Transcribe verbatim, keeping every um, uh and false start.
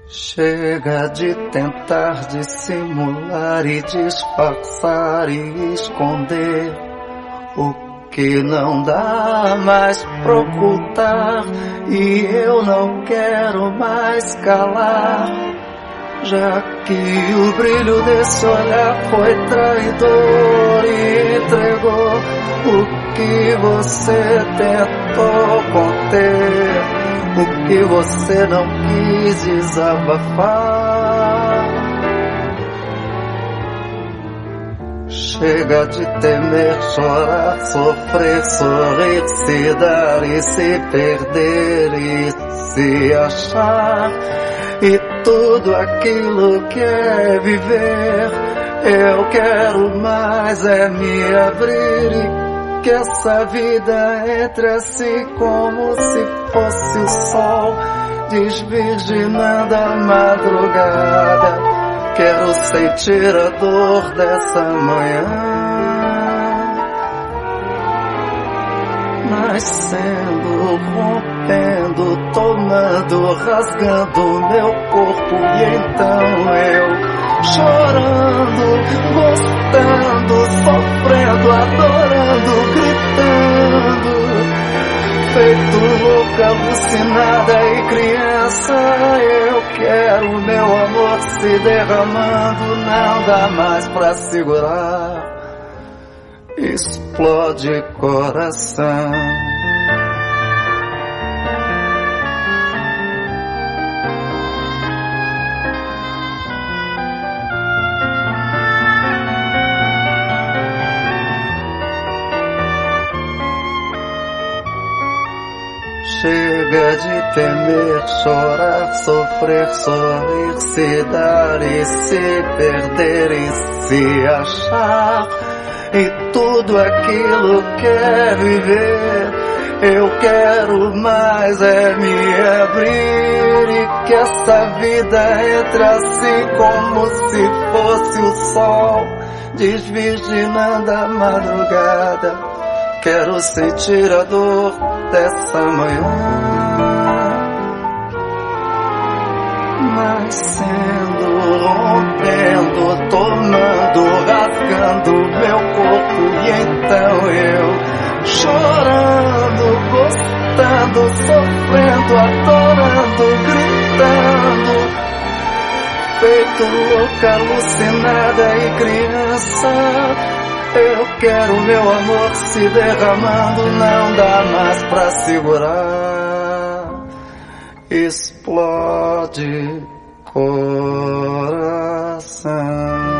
Chega de tentar dissimular e disfarçar e esconder o que não dá mais pra ocultar, e eu não quero mais calar, já que o brilho desse olhar foi traidor e entregou o que você tentou conter, o que você não quis desabafar. Chega de temer, chorar, sofrer, sorrir, se dar e se perder e se achar, e tudo aquilo que é viver. Eu quero mais é me abrir e que essa vida entre assim como se fosse o sol, desvirginando a madrugada. Quero sentir a dor dessa manhã, nascendo, rompendo, tomando, rasgando meu corpo, e então eu chorando, gostando, sofrendo, adorando, gritando, feito louca, alucinada e criança. Eu quero meu amor se derramando, não dá mais pra segurar, explode coração. Chega de temer, chorar, sofrer, sorrir, se dar e se perder e se achar, e tudo aquilo que é viver. Eu quero mais é me abrir e que essa vida entre assim como se fosse o sol, desvirginando a madrugada. Quero sentir a dor dessa manhã, nascendo, rompendo, tomando, rasgando meu corpo, e então eu chorando, gostando, sofrendo, adorando, gritando, feito louca, alucinada e criança. Eu quero meu amor se derramando, não dá mais pra segurar, explode coração.